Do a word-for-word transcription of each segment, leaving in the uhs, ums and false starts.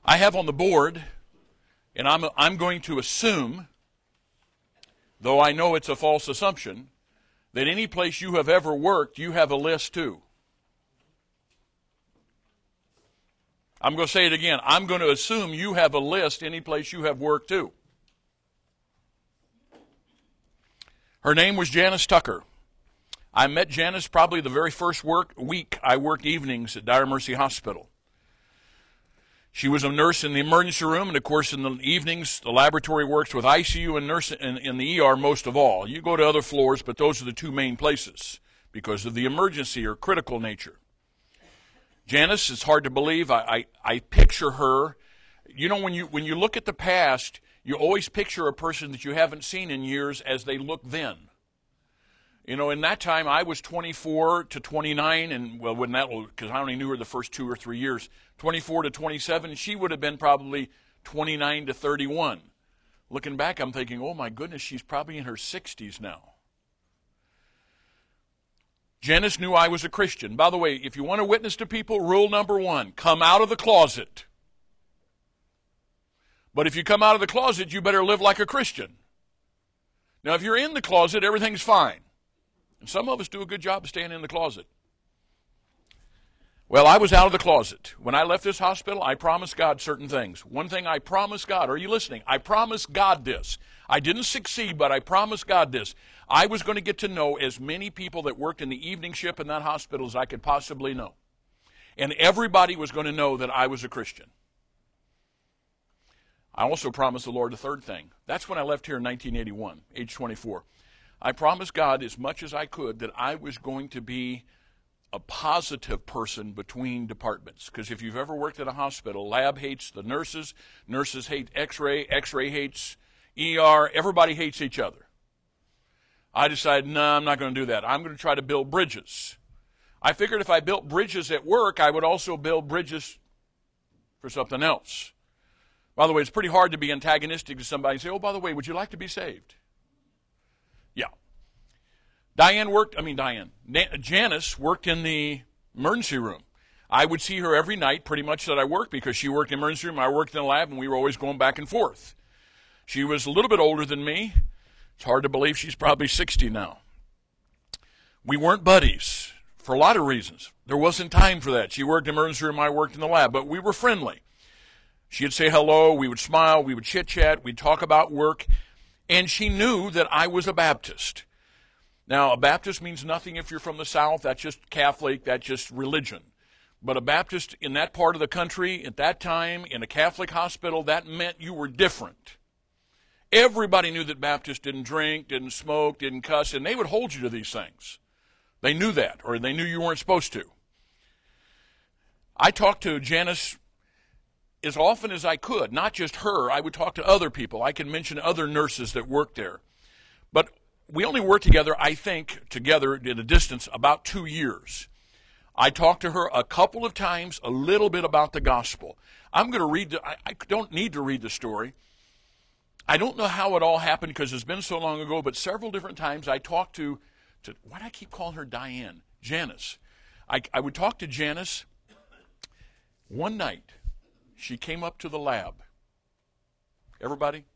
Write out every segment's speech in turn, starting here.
I have on the board, and I'm, I'm going to assume, though I know it's a false assumption, that any place you have ever worked, you have a list too. I'm going to say it again. I'm going to assume you have a list any place you have worked too. Her name was Janice Tucker. I met Janice probably the very first work week I worked evenings at Dire Mercy Hospital. She was a nurse in the emergency room, and of course in the evenings the laboratory works with I C U and nurse in, in the E R most of all. You go to other floors, but those are the two main places because of the emergency or critical nature. Janice, it's hard to believe. I, I, I picture her. You know, when you when you look at the past, you always picture a person that you haven't seen in years as they look then. You know, in that time, I was twenty-four to twenty-nine, and, well, when that was, because I only knew her the first two or three years, twenty-four to twenty-seven, she would have been probably twenty-nine to thirty-one. Looking back, I'm thinking, oh, my goodness, she's probably in her sixties now. Janice knew I was a Christian. By the way, if you want to witness to people, rule number one, come out of the closet. But if you come out of the closet, you better live like a Christian. Now, if you're in the closet, everything's fine. And some of us do a good job of staying in the closet. Well, I was out of the closet. When I left this hospital, I promised God certain things. One thing I promised God, are you listening? I promised God this. I didn't succeed, but I promised God this. I was going to get to know as many people that worked in the evening shift in that hospital as I could possibly know. And everybody was going to know that I was a Christian. I also promised the Lord a third thing. That's when I left here in nineteen eighty-one, age twenty-four. I promised God as much as I could that I was going to be a positive person between departments. Because if you've ever worked at a hospital, lab hates the nurses, nurses hate x-ray, x-ray hates E R, everybody hates each other. I decided, no, I'm not going to do that. I'm going to try to build bridges. I figured if I built bridges at work, I would also build bridges for something else. By the way, it's pretty hard to be antagonistic to somebody and say, oh, by the way, would you like to be saved? Yeah. Diane worked, I mean Diane, Janice worked in the emergency room. I would see her every night pretty much that I worked because she worked in the emergency room, I worked in the lab, and we were always going back and forth. She was a little bit older than me. It's hard to believe she's probably sixty now. We weren't buddies for a lot of reasons. There wasn't time for that. She worked in the emergency room, I worked in the lab, but we were friendly. She'd say hello, we would smile, we would chit-chat, we'd talk about work, and she knew that I was a Baptist. Now, a Baptist means nothing if you're from the South. That's just Catholic, that's just religion. But a Baptist in that part of the country, at that time, in a Catholic hospital, that meant you were different. Everybody knew that Baptists didn't drink, didn't smoke, didn't cuss, and they would hold you to these things. They knew that, or they knew you weren't supposed to. I talked to Janice as often as I could, not just her. I would talk to other people. I can mention other nurses that worked there. But we only worked together, I think, together at a distance about two years. I talked to her a couple of times, a little bit about the gospel. I'm going to read, the, I, I don't need to read the story. I don't know how it all happened because it's been so long ago, but several different times I talked to, to why do I keep calling her Diane? Janice. I, I would talk to Janice. One night, she came up to the lab. Everybody?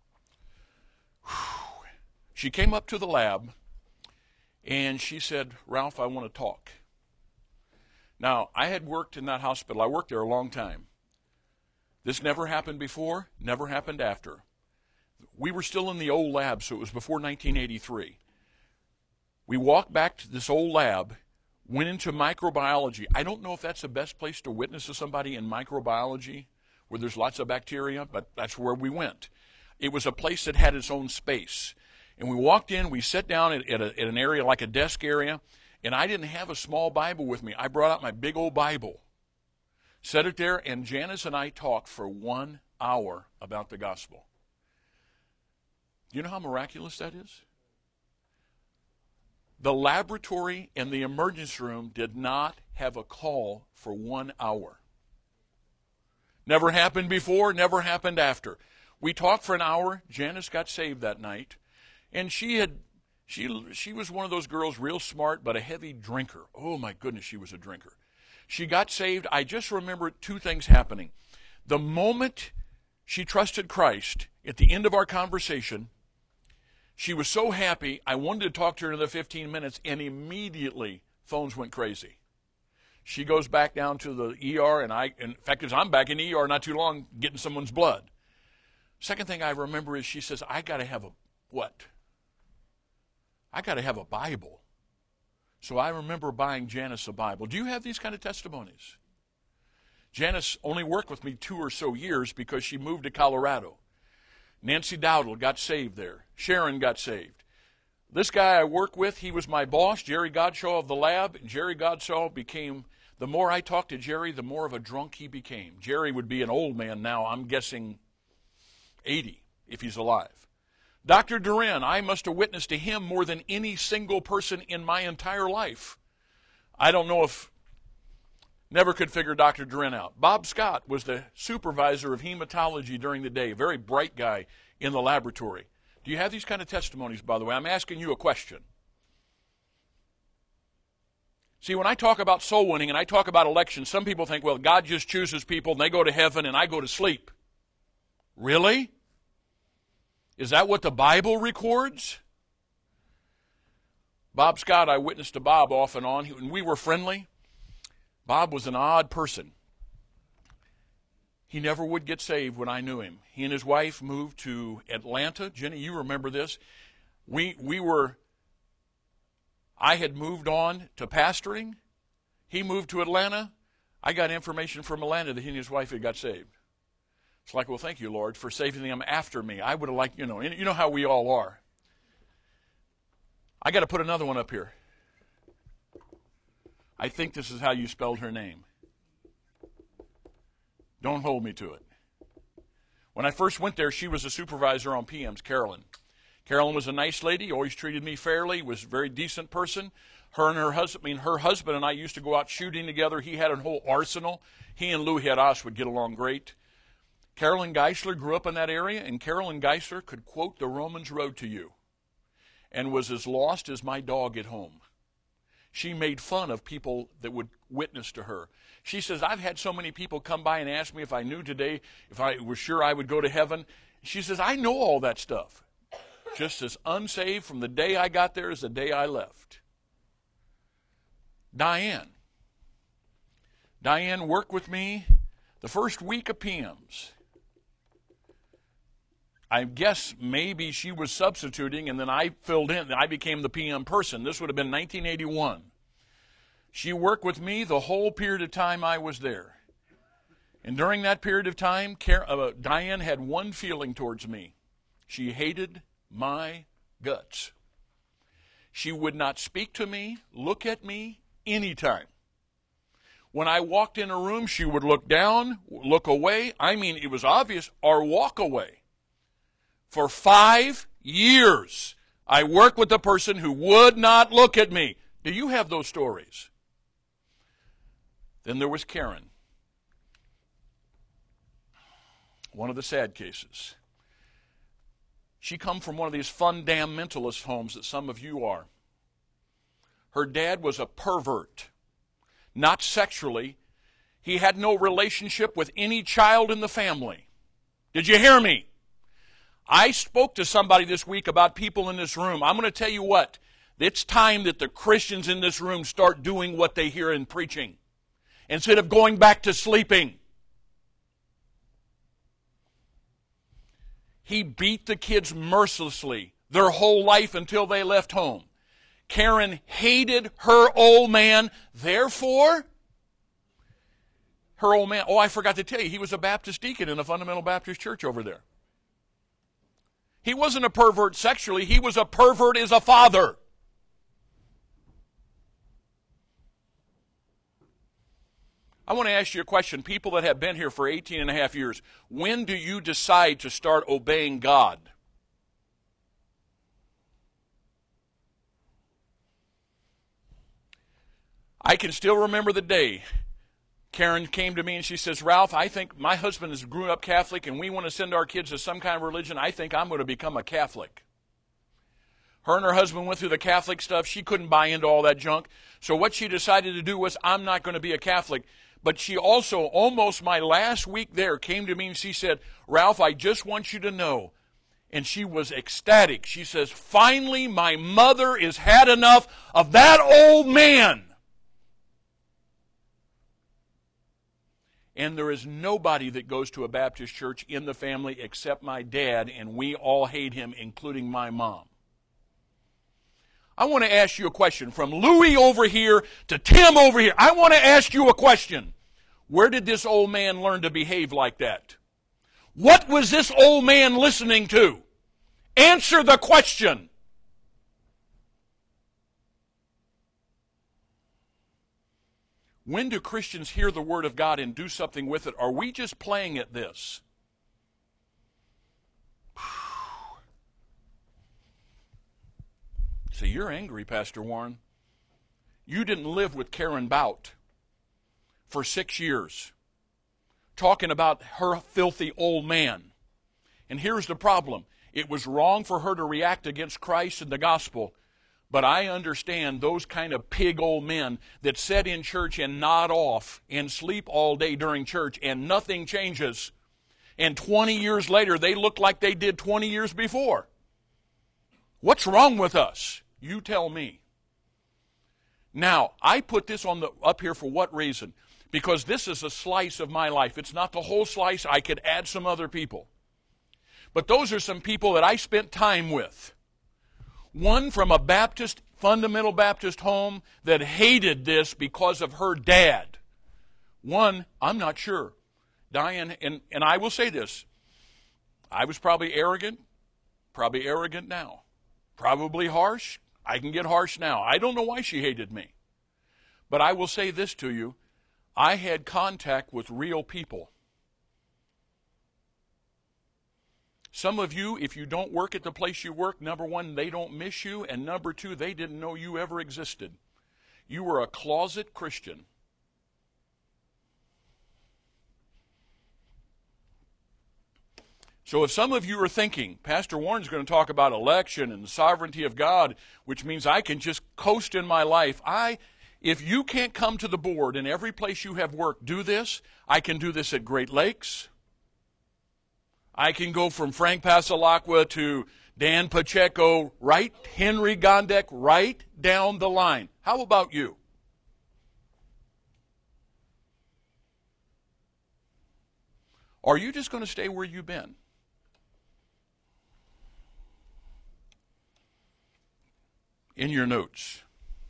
Whew. She came up to the lab, and she said, Ralph, I want to talk. Now, I had worked in that hospital. I worked there a long time. This never happened before, never happened after. We were still in the old lab, so it was before nineteen eighty-three. We walked back to this old lab, went into microbiology. I don't know if that's the best place to witness to somebody in microbiology, where there's lots of bacteria, but that's where we went. It was a place that had its own space. And we walked in, we sat down at, at, a, at an area like a desk area, and I didn't have a small Bible with me. I brought out my big old Bible, set it there, and Janice and I talked for one hour about the gospel. Do you know how miraculous that is? The laboratory and the emergency room did not have a call for one hour. Never happened before, never happened after. We talked for an hour. Janice got saved that night. And she had, she, she was one of those girls, real smart, but a heavy drinker. Oh, my goodness, she was a drinker. She got saved. I just remember two things happening. The moment she trusted Christ, at the end of our conversation, she was so happy, I wanted to talk to her another fifteen minutes, and immediately phones went crazy. She goes back down to the E R, and I, in fact, as I'm back in the E R not too long, getting someone's blood. Second thing I remember is she says, I got to have a, what? I got to have a Bible. So I remember buying Janice a Bible. Do you have these kind of testimonies? Janice only worked with me two or so years because she moved to Colorado. Nancy Dowdle got saved there. Sharon got saved. This guy I work with, he was my boss, Jerry Godshaw of the lab. And Jerry Godshaw became, the more I talked to Jerry, the more of a drunk he became. Jerry would be an old man now, I'm guessing eighty, if he's alive. Doctor Duran, I must have witnessed to him more than any single person in my entire life. I don't know if, never could figure Doctor Duran out. Bob Scott was the supervisor of hematology during the day, very bright guy in the laboratory. Do you have these kind of testimonies, by the way? I'm asking you a question. See, when I talk about soul winning and I talk about elections, some people think, well, God just chooses people and they go to heaven and I go to sleep. Really? Is that what the Bible records? Bob Scott, I witnessed to Bob off and on, and we were friendly. Bob was an odd person. He never would get saved when I knew him. He and his wife moved to Atlanta. Jenny, you remember this. We we were, I had moved on to pastoring. He moved to Atlanta. I got information from Atlanta that he and his wife had got saved. It's like, well, thank you, Lord, for saving them after me. I would have liked, you know, you know how we all are. I got to put another one up here. I think this is how you spelled her name. Don't hold me to it. When I first went there, she was a supervisor on P Ms, Carolyn. Carolyn was a nice lady, always treated me fairly, was a very decent person. Her and her husband, I mean, her husband and I used to go out shooting together. He had a whole arsenal. He and Lou Heras would get along great. Carolyn Geisler grew up in that area, and Carolyn Geisler could quote the Romans Road to you and was as lost as my dog at home. She made fun of people that would witness to her. She says, I've had so many people come by and ask me if I knew today, if I was sure I would go to heaven. She says, I know all that stuff. Just as unsaved from the day I got there as the day I left. Diane. Diane worked with me the first week of P Ms. I guess maybe she was substituting and then I filled in. I became the P M person. This would have been nineteen eighty-one. She worked with me the whole period of time I was there. And during that period of time, uh, Diane had one feeling towards me. She hated my guts. She would not speak to me, look at me, anytime. When I walked in a room, she would look down, look away. I mean, it was obvious, or walk away. For five years, I worked with a person who would not look at me. Do you have those stories? Then there was Karen. One of the sad cases. She come from one of these fundamentalist homes that some of you are. Her dad was a pervert. Not sexually. He had no relationship with any child in the family. Did you hear me? I spoke to somebody this week about people in this room. I'm going to tell you what. It's time that the Christians in this room start doing what they hear in preaching instead of going back to sleeping. He beat the kids mercilessly their whole life until they left home. Karen hated her old man. Therefore, her old man, oh, I forgot to tell you, he was a Baptist deacon in a fundamental Baptist church over there. He wasn't a pervert sexually. He was a pervert as a father. I want to ask you a question. People that have been here for eighteen and a half years, when do you decide to start obeying God? I can still remember the day Karen came to me and she says, Ralph, I think my husband has grew up Catholic and we want to send our kids to some kind of religion. I think I'm going to become a Catholic. Her and her husband went through the Catholic stuff. She couldn't buy into all that junk. So what she decided to do was, I'm not going to be a Catholic. But she also, almost my last week there, came to me and she said, Ralph, I just want you to know. And she was ecstatic. She says, finally, my mother has had enough of that old man. And there is nobody that goes to a Baptist church in the family except my dad, and we all hate him, including my mom. I want to ask you a question. From Louis over here to Tim over here, I want to ask you a question. Where did this old man learn to behave like that? What was this old man listening to? Answer the question. When do Christians hear the Word of God and do something with it? Are we just playing at this? So you're angry, Pastor Warren. You didn't live with Karen Bout for six years talking about her filthy old man. And here's the problem. It was wrong for her to react against Christ and the gospel, but I understand those kind of pig old men that sit in church and nod off and sleep all day during church and nothing changes. And twenty years later, they look like they did twenty years before. What's wrong with us? You tell me. Now, I put this on the up here for what reason? Because this is a slice of my life. It's not the whole slice. I could add some other people. But those are some people that I spent time with. One from a Baptist, fundamental Baptist home that hated this because of her dad. One, I'm not sure. Diane, and, and I will say this. I was probably arrogant, probably arrogant now. Probably harsh. I can get harsh now. I don't know why she hated me. But I will say this to you. I had contact with real people. Some of you, if you don't work at the place you work, number one, they don't miss you, and number two, they didn't know you ever existed. You were a closet Christian. So if some of you are thinking, Pastor Warren's going to talk about election and the sovereignty of God, which means I can just coast in my life, I, if you can't come to the board in every place you have worked, do this. I can do this at Great Lakes. I can go from Frank Pasalacqua to Dan Pacheco, right? Henry Gondek, right down the line. How about you? Are you just going to stay where you've been? In your notes.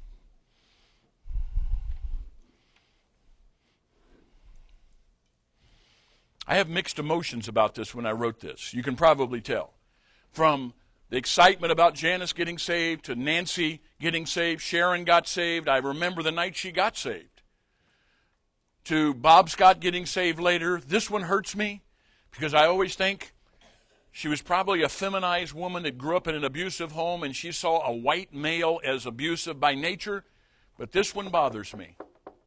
I have mixed emotions about this when I wrote this. You can probably tell. From the excitement about Janice getting saved to Nancy getting saved, Sharon got saved. I remember the night she got saved. To Bob Scott getting saved later. This one hurts me because I always think she was probably a feminized woman that grew up in an abusive home and she saw a white male as abusive by nature. But this one bothers me.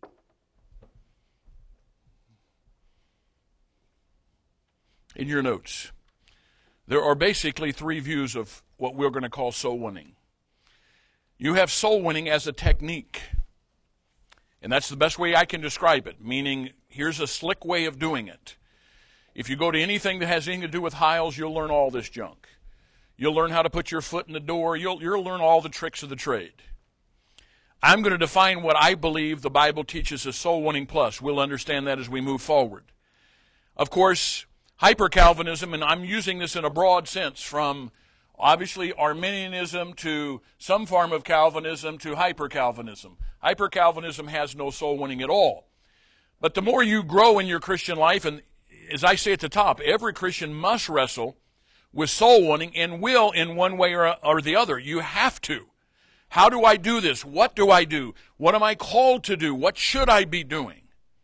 In your notes, there are basically three views of what we're going to call soul winning. You have soul winning as a technique. And that's the best way I can describe it, meaning here's a slick way of doing it. If you go to anything that has anything to do with Hiles, you'll learn all this junk. You'll learn how to put your foot in the door. You'll, you'll learn all the tricks of the trade. I'm going to define what I believe the Bible teaches as soul winning plus. We'll understand that as we move forward. Of course, hyper-Calvinism, and I'm using this in a broad sense, from obviously Arminianism to some form of Calvinism to hyper-Calvinism. Hyper-Calvinism has no soul winning at all. But the more you grow in your Christian life, and as I say at the top, every Christian must wrestle with soul winning and will in one way or, or the other. You have to. How do I do this? What do I do? What am I called to do? What should I be doing?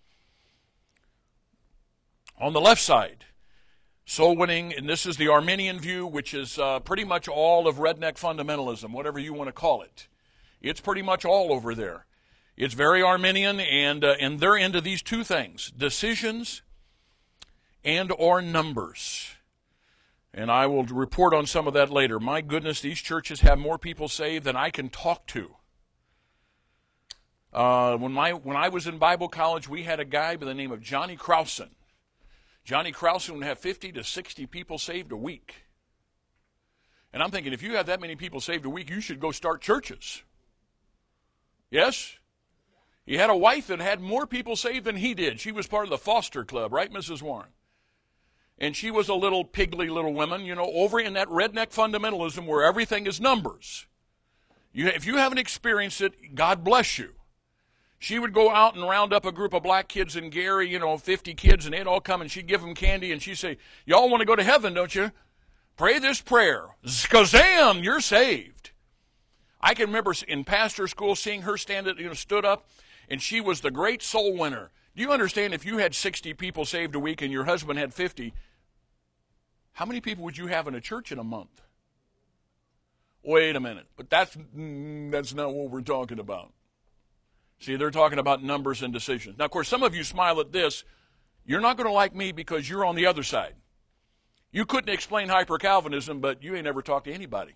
On the left side, soul winning, and this is the Arminian view, which is uh, pretty much all of redneck fundamentalism, whatever you want to call it. It's pretty much all over there. It's very Arminian, and uh, and they're into these two things, decisions and or numbers. And I will report on some of that later. My goodness, these churches have more people saved than I can talk to Uh, when, my, when I was in Bible college, we had a guy by the name of Johnny Crowson. Johnny Crowson would have fifty to sixty people saved a week. And I'm thinking, if you have that many people saved a week, you should go start churches. Yes? He had a wife that had more people saved than he did. She was part of the Foster Club, right, Missus Warren? And she was a little piggly little woman, you know, over in that redneck fundamentalism where everything is numbers. You, if you haven't experienced it, God bless you. She would go out and round up a group of black kids in Gary, you know, fifty kids, and they'd all come, and she'd give them candy, and she'd say, y'all want to go to heaven, don't you? Pray this prayer. Skazam, you're saved. I can remember in pastor school seeing her stand, you know, stood up, and she was the great soul winner. Do you understand if you had sixty people saved a week and your husband had fifty, how many people would you have in a church in a month? Wait a minute, but that's, that's not what we're talking about. See, they're talking about numbers and decisions. Now, of course, some of you smile at this. You're not going to like me because you're on the other side. You couldn't explain hyper-Calvinism, but you ain't ever talked to anybody.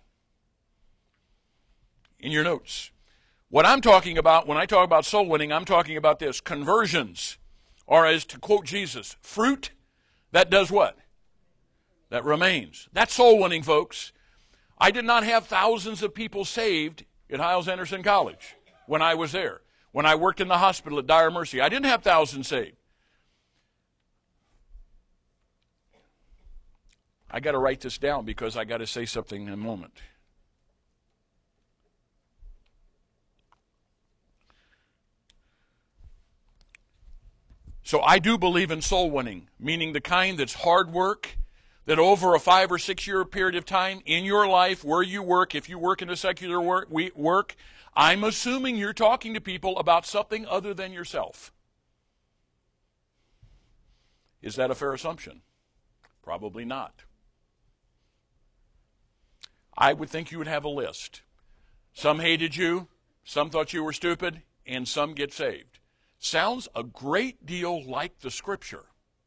In your notes. What I'm talking about, when I talk about soul winning, I'm talking about this. Conversions, or as to quote Jesus, fruit that does what? That remains. That's soul winning, folks. I did not have thousands of people saved at Hyles-Anderson College when I was there. When I worked in the hospital at Dire Mercy, I didn't have thousands saved. I got to write this down because I got to say something in a moment. So I do believe in soul winning, meaning the kind that's hard work, that over a five or six year period of time in your life, where you work, if you work in a secular work, work, I'm assuming you're talking to people about something other than yourself. Is that a fair assumption? Probably not. I would think you would have a list. Some hated you, some thought you were stupid, and some get saved. Sounds a great deal like the Scripture.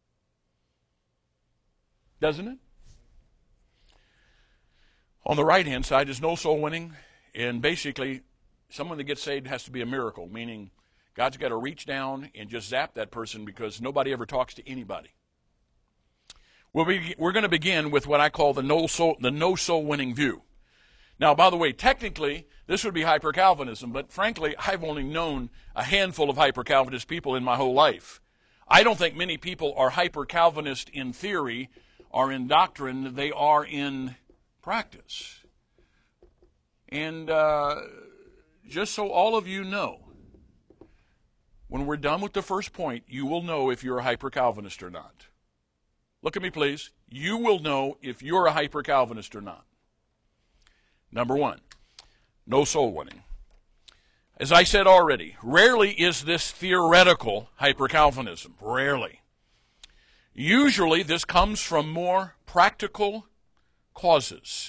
Doesn't it? On the right-hand side is no soul winning, and basically someone that gets saved has to be a miracle, meaning God's got to reach down and just zap that person because nobody ever talks to anybody. We'll be, we're going to begin with what I call the no soul, the no soul winning view. Now, by the way, technically, this would be hyper-Calvinism, but frankly, I've only known a handful of hyper-Calvinist people in my whole life. I don't think many people are hyper-Calvinist in theory or in doctrine. They are in practice. And uh, just so all of you know, when we're done with the first point, you will know if you're a hyper-Calvinist or not. Look at me, please. You will know if you're a hyper-Calvinist or not. Number one, no soul winning. As I said already, rarely is this theoretical hyper-Calvinism. Rarely. Usually this comes from more practical causes.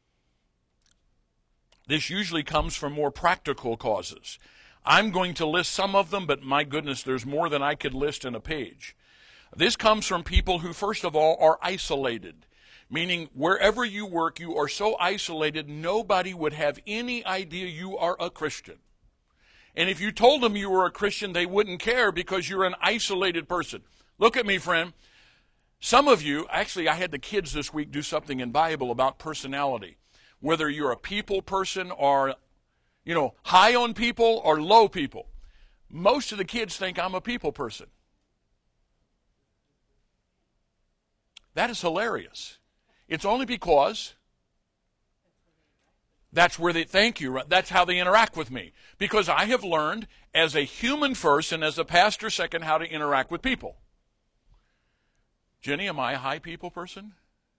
This usually comes from more practical causes. I'm going to list some of them, but my goodness, there's more than I could list in a page. This comes from people who, first of all, are isolated. Meaning, wherever you work, you are so isolated, nobody would have any idea you are a Christian. And if you told them you were a Christian, they wouldn't care because you're an isolated person. Look at me, friend. Some of you, actually, I had the kids this week do something in Bible about personality. Whether you're a people person or, you know, high on people or low people. Most of the kids think I'm a people person. That is hilarious. It's only because that's where they, thank you, that's how they interact with me. Because I have learned as a human first and as a pastor second how to interact with people. Jenny, am I a high people person?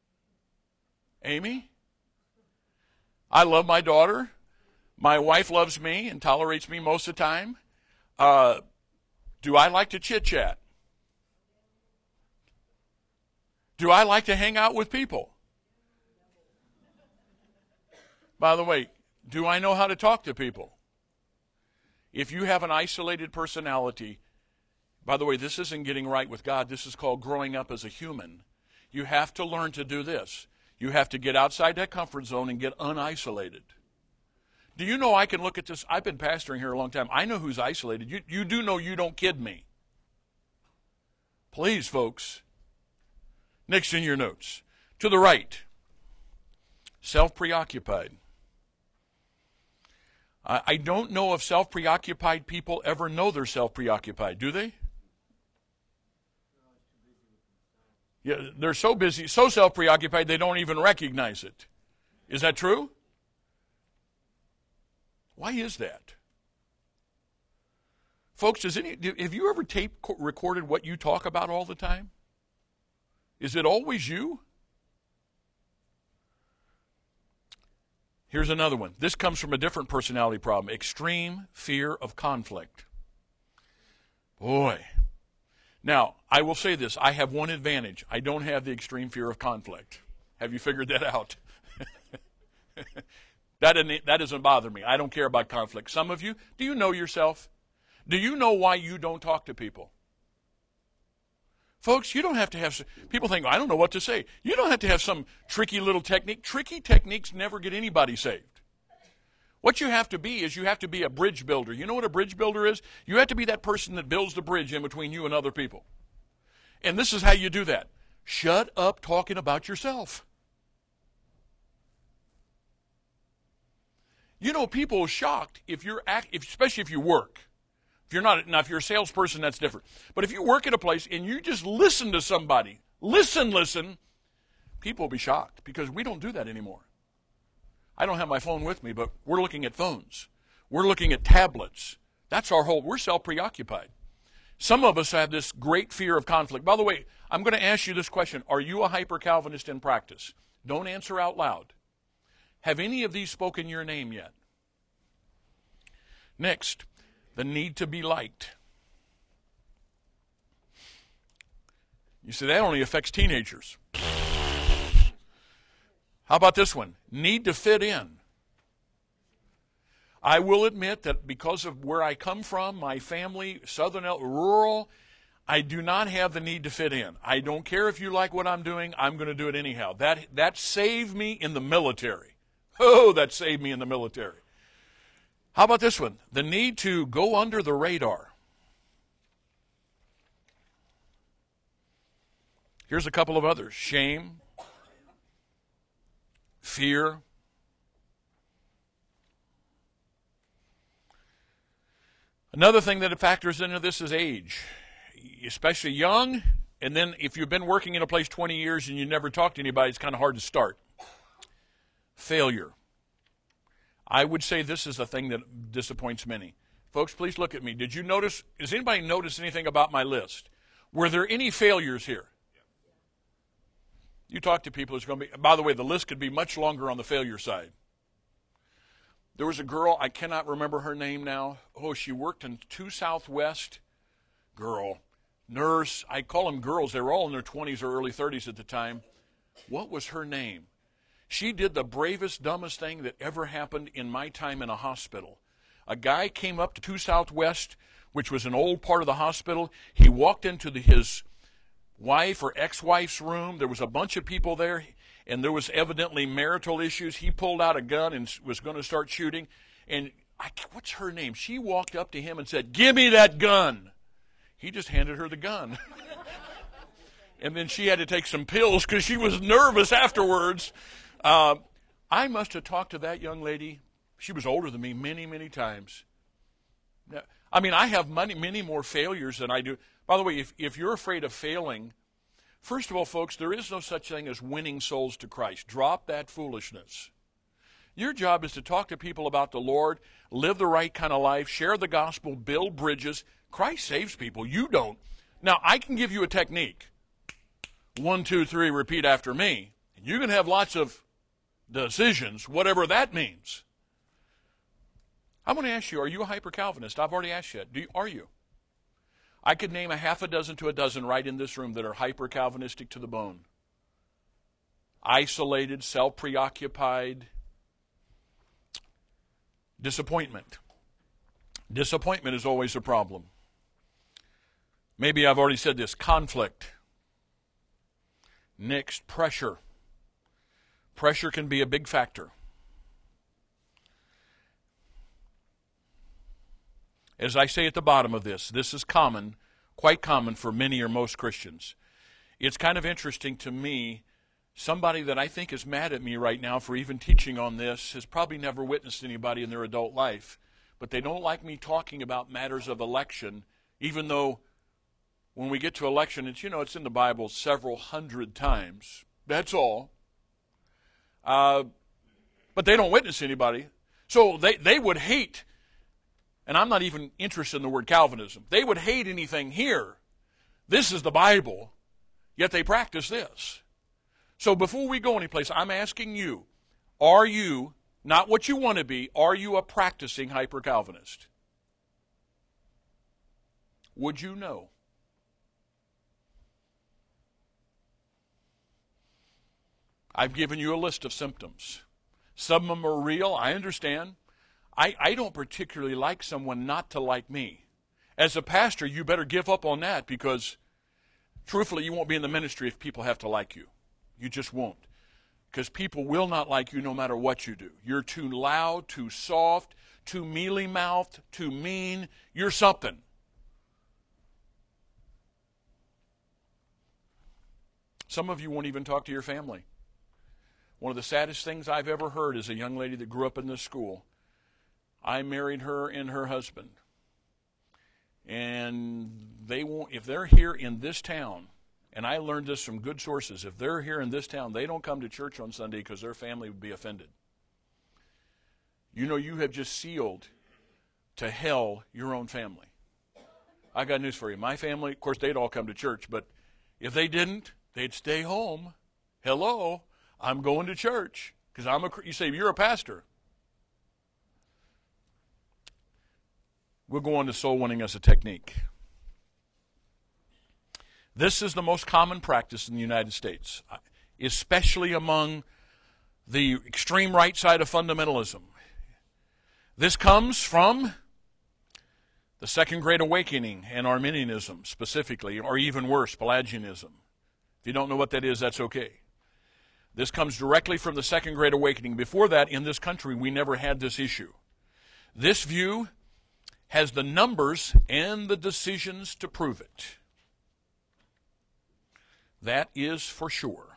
Amy? I love my daughter. My wife loves me and tolerates me most of the time. Uh, do I like to chit-chat? Do I like to hang out with people? By the way, do I know how to talk to people? If you have an isolated personality, by the way, this isn't getting right with God. This is called growing up as a human. You have to learn to do this. You have to get outside that comfort zone and get unisolated. Do you know I can look at this? I've been pastoring here a long time. I know who's isolated. You, you do know you don't kid me. Please, folks. Next in your notes. To the right. Self-preoccupied. I, I don't know if self-preoccupied people ever know they're self-preoccupied. Do they? Yeah, they're so busy, so self-preoccupied, they don't even recognize it. Is that true? Why is that? Folks, does any, have you ever tape recorded what you talk about all the time? Is it always you? Here's another one. This comes from a different personality problem. Extreme fear of conflict. Boy. Now, I will say this. I have one advantage. I don't have the extreme fear of conflict. Have you figured that out? that, doesn't, that doesn't bother me. I don't care about conflict. Some of you, do you know yourself? Do you know why you don't talk to people? Folks, you don't have to have, people think, I don't know what to say. You don't have to have some tricky little technique. Tricky techniques never get anybody saved. What you have to be is you have to be a bridge builder. You know what a bridge builder is? You have to be that person that builds the bridge in between you and other people. And this is how you do that. Shut up talking about yourself. You know, people are shocked if you're, act, if, especially if you work. If you're not, now if you're a salesperson, that's different. But if you work at a place and you just listen to somebody, listen, listen, people will be shocked because we don't do that anymore. I don't have my phone with me, but we're looking at phones. We're looking at tablets. That's our whole, we're self-preoccupied. Some of us have this great fear of conflict. By the way, I'm going to ask you this question. Are you a hyper-Calvinist in practice? Don't answer out loud. Have any of these spoken your name yet? Next, the need to be liked. You say that only affects teenagers. How about this one? Need to fit in. I will admit that because of where I come from, my family, southern, rural, I do not have the need to fit in. I don't care if you like what I'm doing, I'm going to do it anyhow. That, that saved me in the military. Oh, that saved me in the military. How about this one? The need to go under the radar. Here's a couple of others. Shame. Fear. Another thing that factors into this is age, especially young. And then if you've been working in a place twenty years and you never talk to anybody, it's kind of hard to start. Failure. I would say this is the thing that disappoints many. Folks, please look at me. Did you notice, does anybody notice anything about my list? Were there any failures here? You talk to people, it's going to be, by the way, the list could be much longer on the failure side. There was a girl, I cannot remember her name now. Oh, she worked in two Southwest. Girl, nurse, I call them girls. They were all in their twenties or early thirties at the time. What was her name? She did the bravest, dumbest thing that ever happened in my time in a hospital. A guy came up to two Southwest, which was an old part of the hospital. He walked into the, his wife or ex-wife's room. There was a bunch of people there, and there was evidently marital issues. He pulled out a gun and was going to start shooting. And I, what's her name? She walked up to him and said, "Give me that gun." He just handed her the gun. And then she had to take some pills because she was nervous afterwards. Uh, I must have talked to that young lady. She was older than me many, many times. Now, I mean, I have many, many more failures than I do. By the way, if, if you're afraid of failing, first of all, folks, there is no such thing as winning souls to Christ. Drop that foolishness. Your job is to talk to people about the Lord, live the right kind of life, share the gospel, build bridges. Christ saves people. You don't. Now, I can give you a technique. One, two, three, repeat after me. You can have lots of decisions, whatever that means. I'm going to ask you, are you a hyper-Calvinist? I've already asked you. Do you, are you? I could name a half a dozen to a dozen right in this room that are hyper-Calvinistic to the bone. Isolated, self-preoccupied. Disappointment. Disappointment is always a problem. Maybe I've already said this. Conflict. Next, pressure. Pressure can be a big factor. as I say at the bottom of this, this is common, quite common for many or most Christians. It's kind of interesting to me, somebody that I think is mad at me right now for even teaching on this has probably never witnessed anybody in their adult life, but they don't like me talking about matters of election, even though when we get to election, it's, you know, it's in the Bible several hundred times. That's all. Uh, but they don't witness anybody. So they, they would hate, and I'm not even interested in the word Calvinism, they would hate anything here. This is the Bible, yet they practice this. So before we go anyplace, I'm asking you, are you, not what you want to be, are you a practicing hyper-Calvinist? Would you know? I've given you a list of symptoms. Some of them are real, I understand. I, I don't particularly like someone not to like me. As a pastor, you better give up on that because, truthfully, you won't be in the ministry if people have to like you. You just won't. Because people will not like you no matter what you do. You're too loud, too soft, too mealy-mouthed, too mean. You're something. Some of you won't even talk to your family. One of the saddest things I've ever heard is a young lady that grew up in this school. I married her and her husband. And they won't, if they're here in this town, and I learned this from good sources, if they're here in this town, they don't come to church on Sunday because their family would be offended. You know, you have just sealed to hell your own family. I got news for you. My family, of course, they'd all come to church, but if they didn't, they'd stay home. Hello, I'm going to church because I'm a. You say you're a pastor. We'll go on to soul winning as a technique. This is the most common practice in the United States, especially among the extreme right side of fundamentalism. This comes from the Second Great Awakening and Arminianism specifically, or even worse, Pelagianism. If you don't know what that is, that's okay. This comes directly from the Second Great Awakening. Before that, in this country, we never had this issue. This view has the numbers and the decisions to prove it. That is for sure.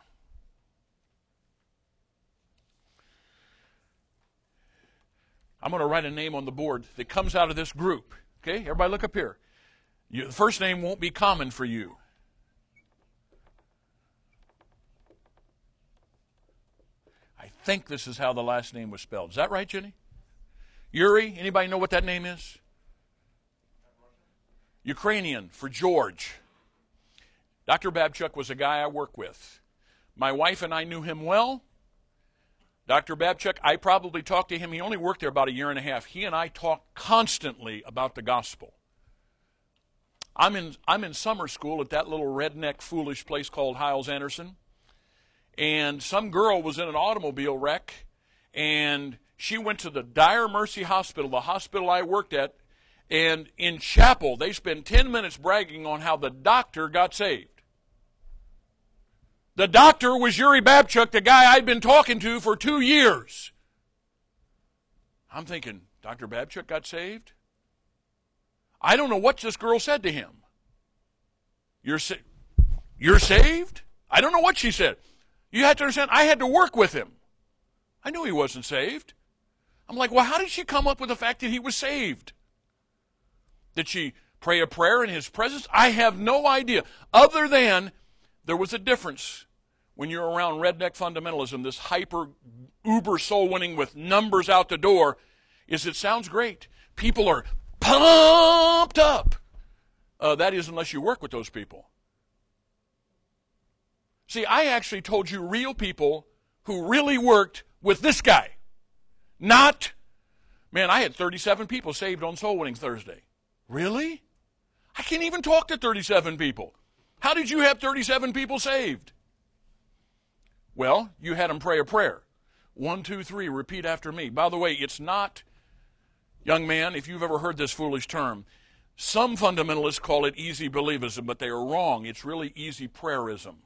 I'm going to write a name on the board that comes out of this group. Okay, everybody look up here. You, the first name won't be common for you. I think this is how the last name was spelled. Is that right, Jenny? Yuri, anybody know what that name is? Ukrainian for George. Doctor Babchuk was a guy I work with. My wife and I knew him well. Doctor Babchuk, I probably talked to him. He only worked there about a year and a half. He and I talked constantly about the gospel. I'm in, I'm in summer school at that little redneck foolish place called Hiles-Anderson. And some girl was in an automobile wreck, and she went to the Dire Mercy Hospital, the hospital I worked at, and in chapel, they spent ten minutes bragging on how the doctor got saved. The doctor was Yuri Babchuk, the guy I'd been talking to for two years. I'm thinking, Doctor Babchuk got saved? I don't know what this girl said to him. You're, sa- you're saved? I don't know what she said. You have to understand, I had to work with him. I knew he wasn't saved. I'm like, well, how did she come up with the fact that he was saved? Did she pray a prayer in his presence? I have no idea. Other than there was a difference when you're around redneck fundamentalism, this hyper, uber soul winning with numbers out the door, is it sounds great. People are pumped up. Uh, that is unless you work with those people. See, I actually told you real people who really worked with this guy. Not, man, I had thirty-seven people saved on Soul Winning Thursday. Really? I can't even talk to thirty-seven people. How did you have thirty-seven people saved? Well, you had them pray a prayer. One, two, three, repeat after me. By the way, it's not, young man, if you've ever heard this foolish term, some fundamentalists call it easy believism, but they are wrong. It's really easy prayerism.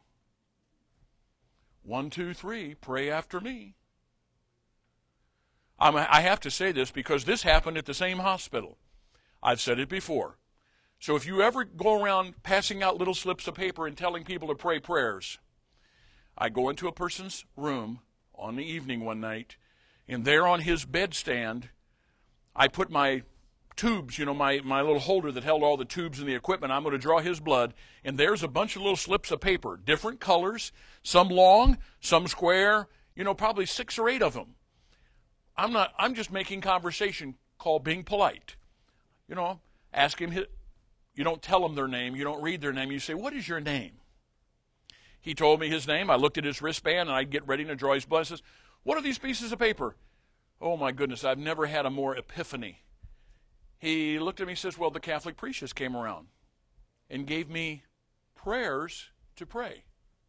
One, two, three, pray after me. I'm, I have to say this because this happened at the same hospital. I've said it before. So if you ever go around passing out little slips of paper and telling people to pray prayers, I go into a person's room on the evening one night, and there on his bedstand, I put my tubes, you know, my, my little holder that held all the tubes and the equipment. I'm going to draw his blood, and there's a bunch of little slips of paper, different colors, some long, some square, you know, probably six or eight of them. I'm not, I'm just making conversation called being polite. You know, ask him, his, you don't tell them their name, you don't read their name, you say, what is your name? He told me his name, I looked at his wristband, and I'd get ready to draw his blood. I says, what are these pieces of paper? Oh my goodness, I've never had a more epiphany. He looked at me and says, well, the Catholic priest just came around and gave me prayers to pray.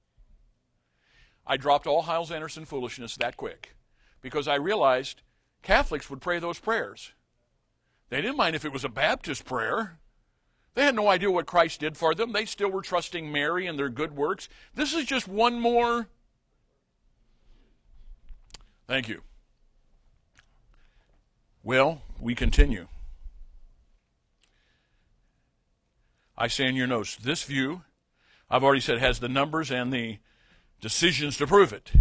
I dropped all Hyles Anderson foolishness that quick because I realized Catholics would pray those prayers. They didn't mind if it was a Baptist prayer. They had no idea what Christ did for them. They still were trusting Mary and their good works. This is just one more. Thank you. Well, we continue. I say in your notes, this view, I've already said, has the numbers and the decisions to prove it.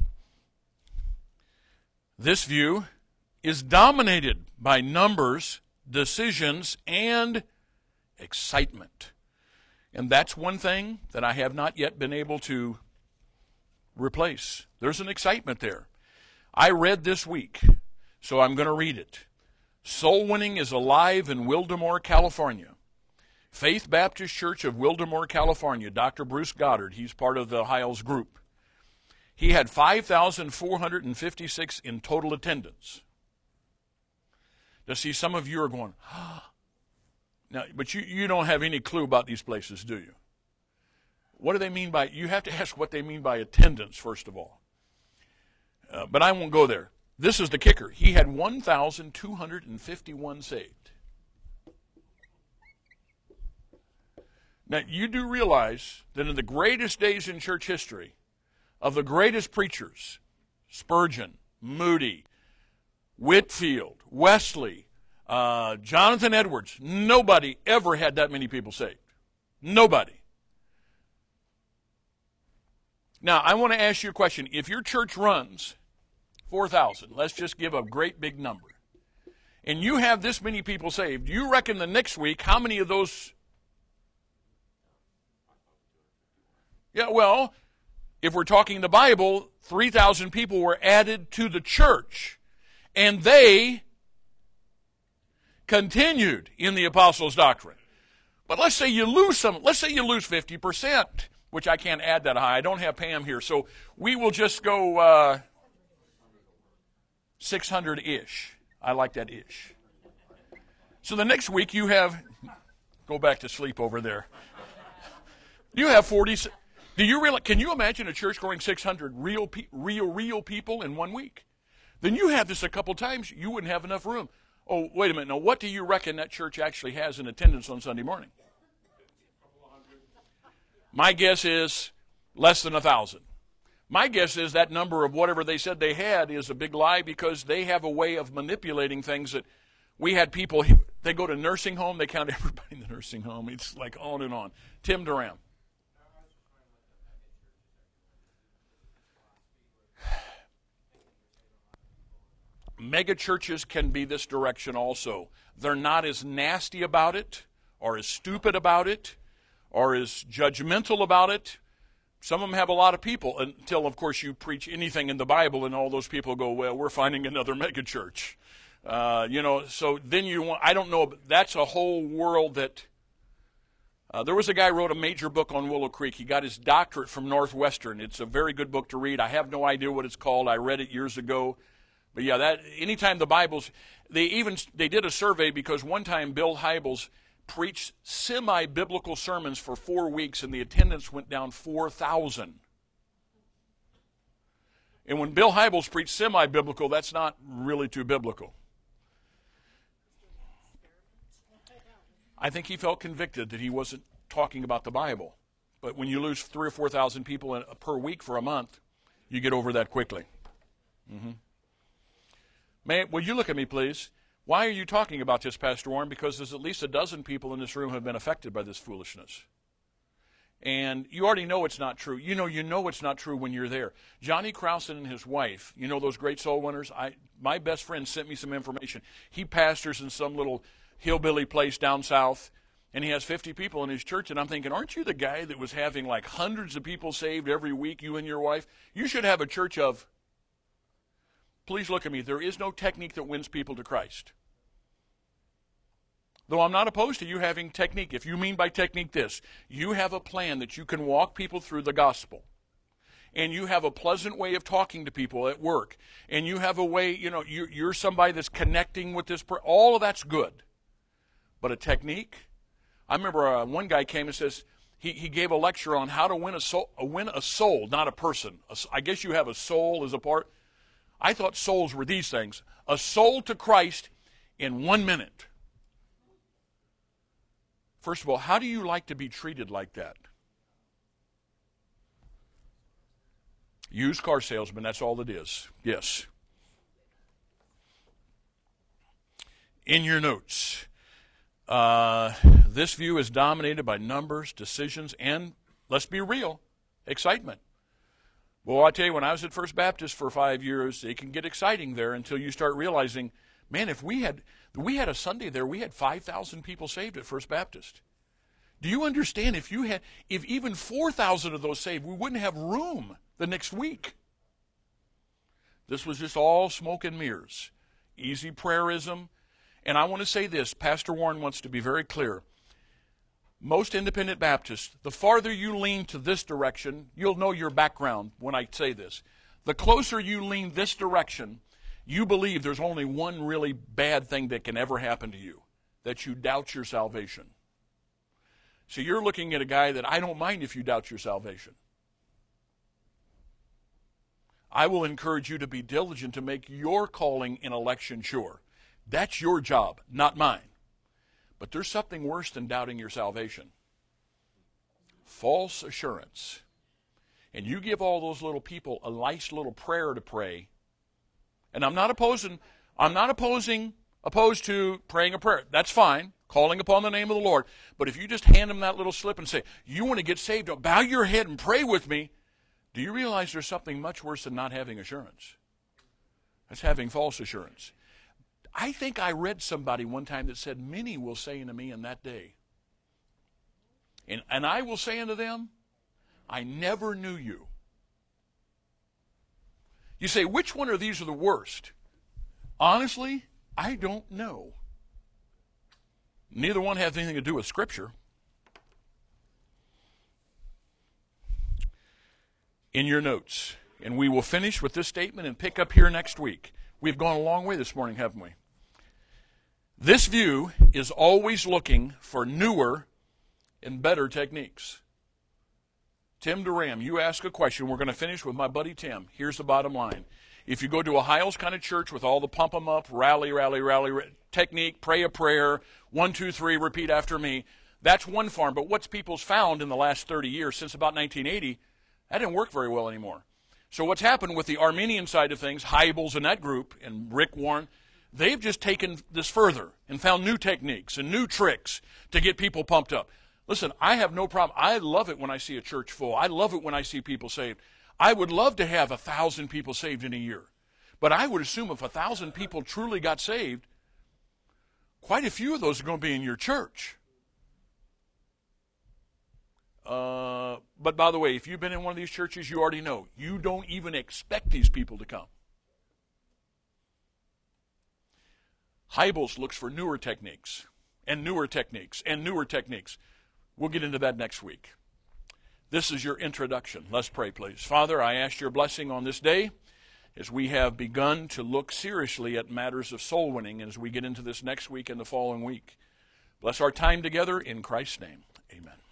This view is dominated by numbers, decisions, and excitement. And that's one thing that I have not yet been able to replace. There's an excitement there. I read this week, so I'm going to read it. Soul winning is alive in Wildemore, California. Faith Baptist Church of Wildemore, California. Doctor Bruce Goddard, he's part of the Hyles group. He had five thousand four hundred fifty-six in total attendance. Now, see, some of you are going, ah. Now, but you, you don't have any clue about these places, do you? What do they mean by, you have to ask what they mean by attendance, first of all. Uh, but I won't go there. This is the kicker. He had one thousand two hundred fifty-one saved. Now, you do realize that in the greatest days in church history, of the greatest preachers, Spurgeon, Moody, Whitfield, Wesley, uh, Jonathan Edwards, nobody ever had that many people saved. Nobody. Now, I want to ask you a question. If your church runs four thousand, let's just give a great big number, and you have this many people saved, you reckon the next week how many of those? Yeah, well, if we're talking the Bible, three thousand people were added to the church, and they continued in the apostles' doctrine. But let's say you lose some, let's say you lose fifty percent, which I can't add that high. I don't have Pam here, so we will just go uh, six hundred-ish. I like that ish. So the next week you have, go back to sleep over there. You have forty. Do you realize, can you imagine a church growing six hundred real, pe- real, real people in one week? Then you have this a couple times, you wouldn't have enough room. Oh, wait a minute. Now, what do you reckon that church actually has in attendance on Sunday morning? My guess is less than a thousand. My guess is that number of whatever they said they had is a big lie because they have a way of manipulating things that we had people, they go to nursing home, they count everybody in the nursing home. It's like on and on. Tim Duran. Mega churches can be this direction also. They're not as nasty about it, or as stupid about it, or as judgmental about it. Some of them have a lot of people until, of course, you preach anything in the Bible, and all those people go, well, we're finding another mega church. Uh, you know, so then you want, I don't know, but that's a whole world that, uh, there was a guy who wrote a major book on Willow Creek. He got his doctorate from Northwestern. It's a very good book to read. I have no idea what it's called. I read it years ago. But yeah, that anytime the Bible's, they even they did a survey because one time Bill Hybels preached semi-biblical sermons for four weeks and the attendance went down four thousand. And when Bill Hybels preached semi-biblical, that's not really too biblical. I think he felt convicted that he wasn't talking about the Bible. But when you lose three or four thousand people in, per week for a month, you get over that quickly. Mm-hmm. May, will you look at me, please? Why are you talking about this, Pastor Warren? Because there's at least a dozen people in this room who have been affected by this foolishness. And you already know it's not true. You know you know it's not true when you're there. Johnny Crowson and his wife, you know those great soul winners? I, my best friend sent me some information. He pastors in some little hillbilly place down south, and he has fifty people in his church. And I'm thinking, aren't you the guy that was having like hundreds of people saved every week, you and your wife? You should have a church of, please look at me, there is no technique that wins people to Christ. Though I'm not opposed to you having technique. If you mean by technique this, you have a plan that you can walk people through the gospel. And you have a pleasant way of talking to people at work. And you have a way, you know, you're, you're somebody that's connecting with this person. All of that's good. But a technique? I remember uh, one guy came and says, he, he gave a lecture on how to win a soul, uh, win a soul, not a person. A, I guess you have a soul as a part. I thought souls were these things. A soul to Christ in one minute. First of all, how do you like to be treated like that? Used car salesman, that's all it is. Yes. In your notes, uh, this view is dominated by numbers, decisions, and, let's be real, excitement. Well, I tell you, when I was at First Baptist for five years, it can get exciting there until you start realizing, man, if we had we had a Sunday there, we had five thousand people saved at First Baptist. Do you understand? If you had, if even four thousand of those saved, we wouldn't have room the next week. This was just all smoke and mirrors, easy prayerism. And I want to say this, Pastor Warren wants to be very clear. Most independent Baptists, the farther you lean to this direction, you'll know your background when I say this. The closer you lean this direction, you believe there's only one really bad thing that can ever happen to you, that you doubt your salvation. So you're looking at a guy that I don't mind if you doubt your salvation. I will encourage you to be diligent to make your calling and election sure. That's your job, not mine. But there's something worse than doubting your salvation. False assurance. And you give all those little people a nice little prayer to pray. And I'm not opposing, I'm not opposing, opposed to praying a prayer. That's fine. Calling upon the name of the Lord. But if you just hand them that little slip and say, you want to get saved, don't bow your head and pray with me, do you realize there's something much worse than not having assurance? That's having false assurance. I think I read somebody one time that said, many will say unto me in that day, and, and I will say unto them, I never knew you. You say, which one of these are the worst? Honestly, I don't know. Neither one has anything to do with Scripture. In your notes, and we will finish with this statement and pick up here next week. We've gone a long way this morning, haven't we? This view is always looking for newer and better techniques. Tim Duram, you ask a question. We're going to finish with my buddy Tim. Here's the bottom line. If you go to a Hiles kind of church with all the pump 'em up, rally, rally, rally, technique, pray a prayer, one, two, three, repeat after me, that's one form. But what's people's found in the last thirty years, since about nineteen eighty, that didn't work very well anymore. So what's happened with the Armenian side of things, Hybels and that group, and Rick Warren, they've just taken this further and found new techniques and new tricks to get people pumped up. Listen, I have no problem. I love it when I see a church full. I love it when I see people saved. I would love to have a thousand people saved in a year. But I would assume if a thousand people truly got saved, quite a few of those are going to be in your church. Uh, but by the way, if you've been in one of these churches, you already know. You don't even expect these people to come. Hybels looks for newer techniques, and newer techniques, and newer techniques. We'll get into that next week. This is your introduction. Let's pray, please. Father, I ask your blessing on this day as we have begun to look seriously at matters of soul winning as we get into this next week and the following week. Bless our time together in Christ's name. Amen.